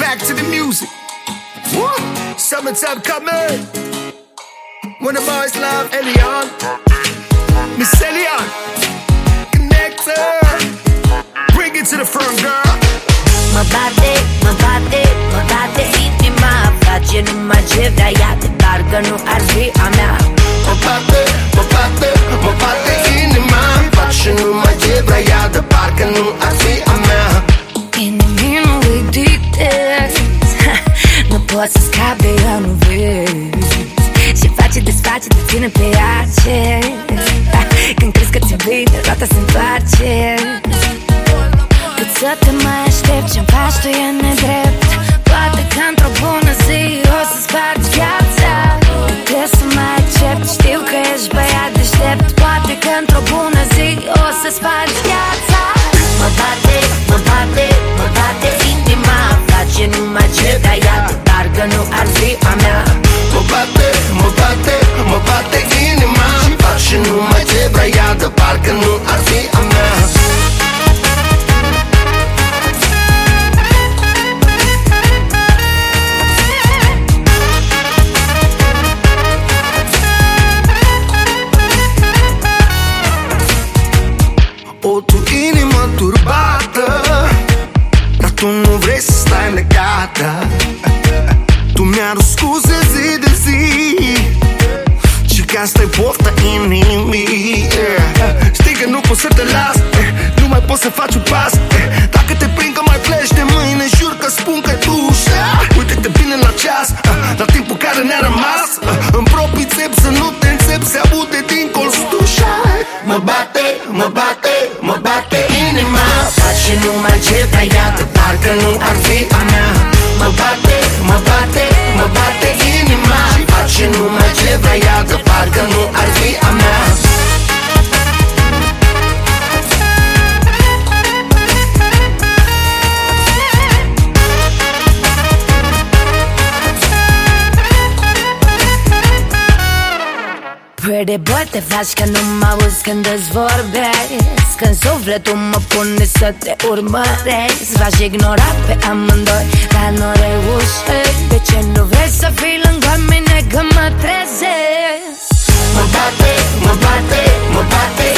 back to the music. Woo! Summertime coming. When the boys love Elion, Miss Elion, Connector. Bring it to the front, girl. Mă bate inima. Face numai ce vrea ea, de parcă nu ar fi a mea. Mă bate inima. Face numai ce vrea ea, de parcă nu ar fi a mea. Inimii nu îi dictezi. Nu poți să scapi de ea, nu vezi. Și face, desface, te ține pe ace. Când crezi că ți-e bine, roata se întoarce. Cât să te mai aștept, ce-mi faci tu e nedrept. Poate că într-o bună zi o să spargi viața. Cât să mai accept, știu că ești băiat deștept. Poate că într-o bună zi o să spargi viața. Mă bate inima. Face numai ce vrea ea, de parcă nu ar fi a mea. Mă bate inima. Face numai ce vrea ea, de parcă nu ar fi a mea. O, tu inimă turbată, dar tu nu vrei să stai legată. Tu mi-arăți scuze zi de zi și că asta-i pofta inimii. Știi că nu pot să te las, nu mai poți să faci un pas. Dacă te prind că mai pleci de mâine, jur că spun că tu uite-te bine la ceas, la timpul care ne-a rămas. Îmi propui țep să nu te înțep, se aude din colț tușa. Mă bate inima. Face numai ce vrea ea, de parcă nu ar fi a mea. Mă bate inima. Face numai ce vrea ea, de parcă nu ar fi a mea. Pretty boy, te faci că nu mă auzi când îți vorbesc. Când sufletul mă pune să te urmăresc. V-aș ignora pe amândoi, dar nu reușesc. De ce nu vrei să fii lângă mine când mă trezesc? Mă bate